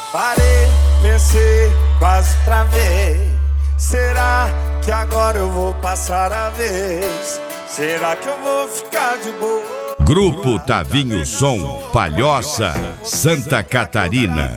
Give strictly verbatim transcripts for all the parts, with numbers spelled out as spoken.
Parei, pensei, quase travei. Será que agora eu vou passar a vez? Será que eu vou ficar de boa? Grupo Tavinho Som, Palhoça, Santa Catarina.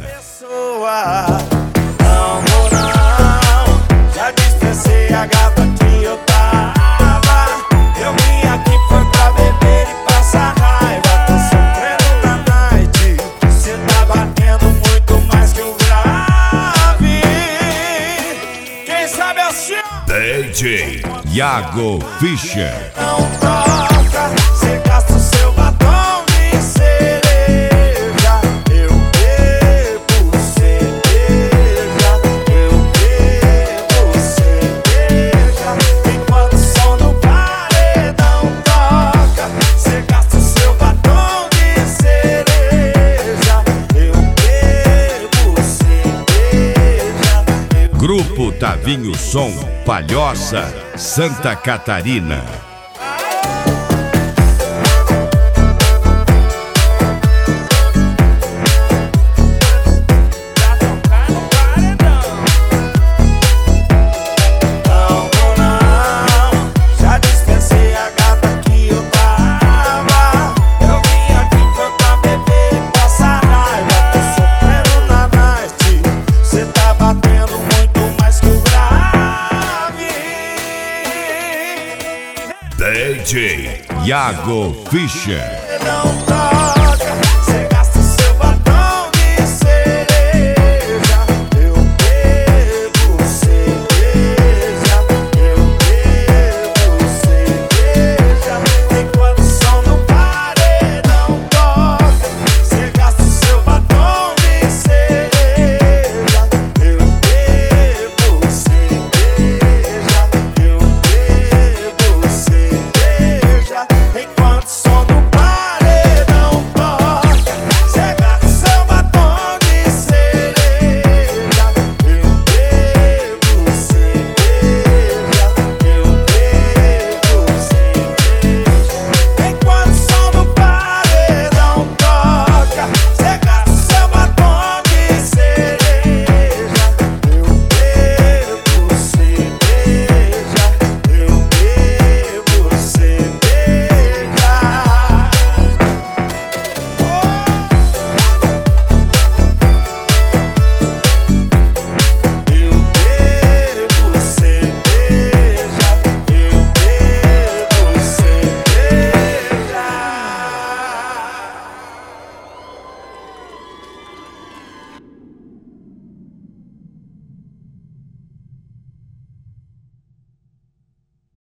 Não vou não, já dispensei a gata que eu tava. Eu vim aqui foi pra beber e passar raiva. Tô sofrendo na night, cê tá batendo muito mais que o grave. Quem sabe assim? D J Iago Fischer. Não toca, cê gasta o seu batom de cereja. Eu bebo cerveja, eu bebo cerveja. Enquanto o som no paredão toca, cê gasta o seu batom de cereja. Eu bebo cerveja. Eu Grupo Tavinho Som, Palhoça, Santa Catarina. Não vou não, já dispensei a gata que eu tava. Eu vim aqui foi pra beber e passar raiva. Tô sofrendo na night, cê tá batendo muito mais que o grave. D J Iago Fischer. Não toca.